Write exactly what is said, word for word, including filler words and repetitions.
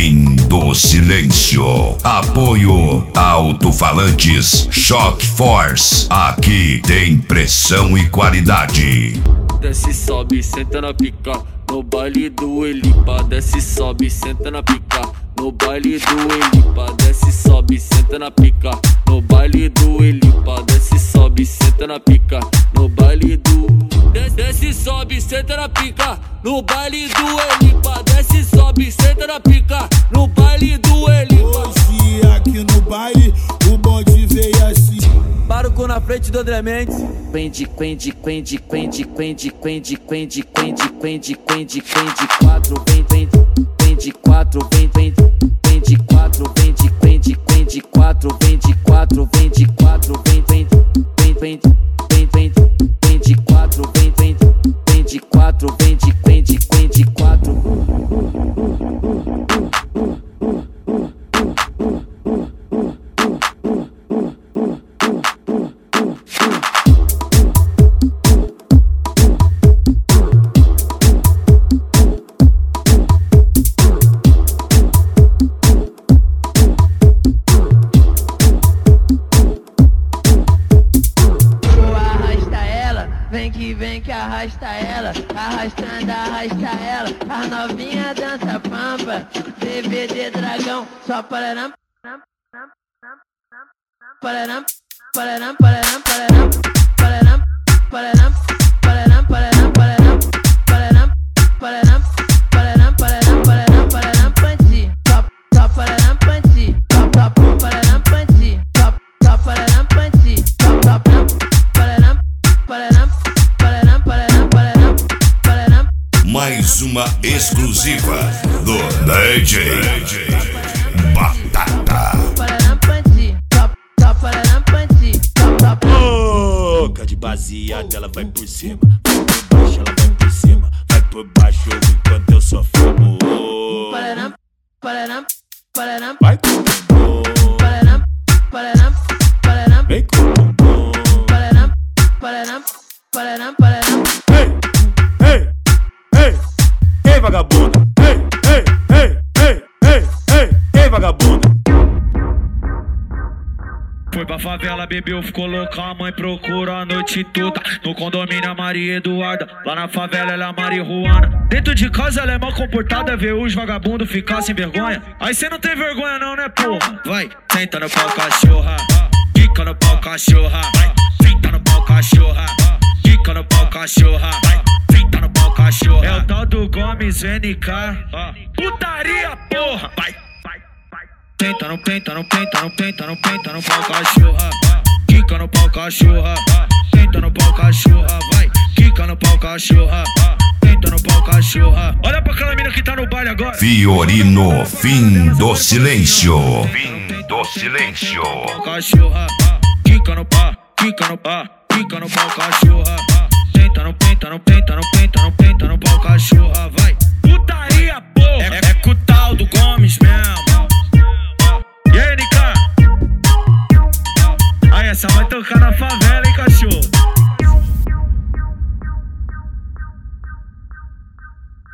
Fim do silêncio. Apoio Alto-Falantes Shock Force. Aqui tem pressão e qualidade. Desce, sobe, senta na pica. No baile do Elipa. Desce, sobe, senta na pica. No baile do Elipa. Desce, sobe, senta na pica. No baile do Elipa. Desce, sobe, senta na pica. No baile do... Desce, sobe, senta na pica. No baile do Elipa. Desce, sobe, senta na pica. No baile do Elipa. Hoje aqui no baile o bonde veio assim. Barco na frente do André Mendes. Quende, quende, quende, quende, quende, quende, quende, quende, quende, quende, quende, quatro, vem, vem, vende quatro, vem, vem, vende quatro, vende, vende, vende quatro, vende quatro, vende quatro, vem, vem, vem, vem, vem, vem, vende quatro, vem, vem, vende quatro, vende, vende, vende quatro. Vem que vem que arrasta ela, arrastando, arrasta ela. A novinha dança pampa, D V D dragão, só pararam, pararam, pararam, pararam, pararam, pararam, pararam, pararam, pararam, pararam, pararam, pararam, pararam, pararam, pararam, pararam, panti, top, top, pararam, panti, top, top, pararam, panti, top, top, pararam, panti, top, top, pararam, pararam. Mais uma exclusiva do D J Batata. Boca de baseada, ela vai por cima. Vai por baixo, ela vai por cima. Vai por baixo enquanto eu só fumo. Vai com o bumbum. Vem com o bumbum. Ei, ei, ei, ei, vagabunda. Ei, ei, ei, ei, ei, ei, ei, vagabunda. Foi pra favela, bebeu, ficou louca, a mãe procura a noite toda. No condomínio a Maria Eduarda, lá na favela ela é a marihuana. Dentro de casa ela é mal comportada, vê os vagabundos ficar sem vergonha. Aí cê não tem vergonha não, né porra? Vai, senta no pau cachorra, fica no pau cachorra. Vai, senta no pau cachorra, fica no pau cachorra. Vai, senta no pau cachorra. É o tal do Gomes N K, putaria porra. Vai. Tenta, não tenta, não tenta, não tenta, não tenta no pau cachorra. Quica no pau cachorra. Tenta no pau cachorra, vai. Quica no pau cachorra. Tenta no pau cachorra. Olha pra aquela mina que tá no baile agora. Fiorino, fim do silêncio. Fim do silêncio. Cachorra. Quica no pau, quica no pau, quica no pau cachorra. Tenta, não tenta, não tenta, não tenta, não tenta no pau cachorra, vai. Putaria.